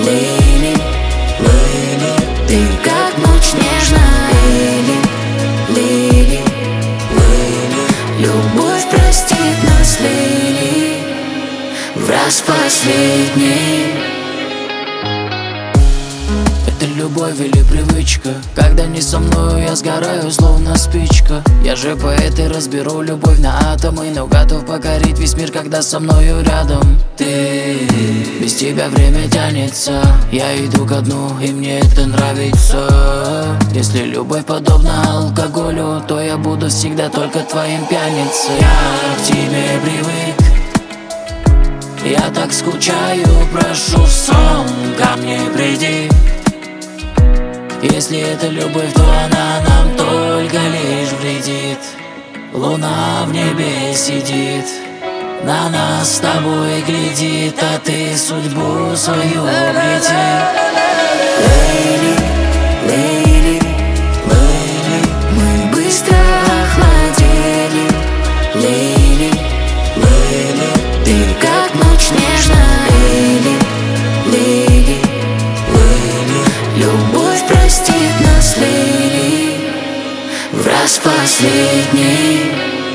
Лили, Лили, ты как ночь нежная. Лили, Лили, Лили, любовь простит нас, Лили, в раз последний. Это любовь или привычка? Когда не со мною, я сгораю, словно спичка. Я же поэт и разберу любовь на атомы, но готов покорить весь мир, когда со мною рядом ты. Без тебя время тянется, я иду ко дну, и мне это нравится. Если любовь подобна алкоголю, то я буду всегда только твоим пьяницей. Я к тебе привык, я так скучаю, прошу в сон ко мне приди. Если это любовь, то она нам только лишь вредит. Луна в небе сидит, на нас с тобой глядит, а ты судьбу свою обрети. Лейли, Лейли, Лейли, мы быстро охладели. Лейли, Лейли, ты как ночь нежная. Лейли, Лейли, Лейли, любовь простит нас, Лейли, в раз последний.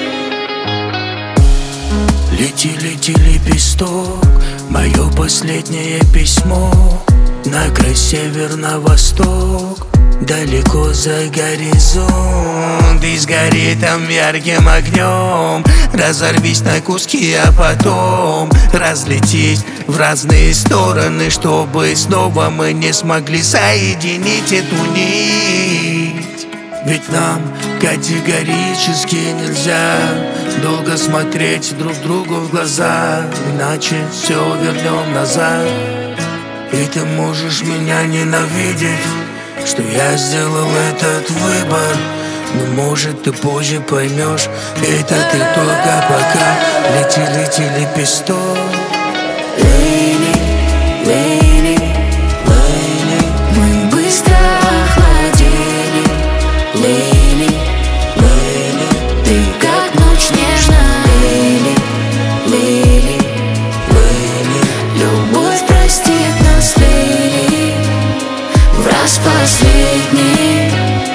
Лети, лети, лепесток, мое последнее письмо. На край север, на восток, далеко за горизонт. И сгори там ярким огнем, разорвись на куски, а потом разлетись в разные стороны, чтобы снова мы не смогли соединить эту нить. Ведь нам категорически нельзя долго смотреть друг другу в глаза, иначе все вернем назад. И ты можешь меня ненавидеть, что я сделал этот выбор, но может ты позже поймешь, это ты только пока. Лети, лети, лепесток. Лейли, Лейли, Лейли, мы быстро охладели. Лейли, Лейли, ты как ночь нежная. Лейли, Лейли, Лейли, любовь простит нас, Лейли, в раз последний.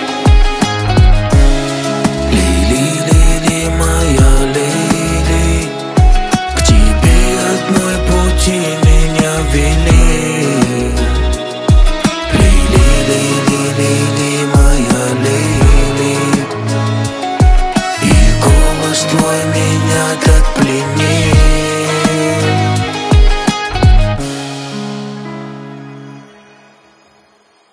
Лили, Лили, моя Лили, к тебе одной пути меня вели. Лили, Лили, Лили, моя Лили, и голос твой меня так пленил.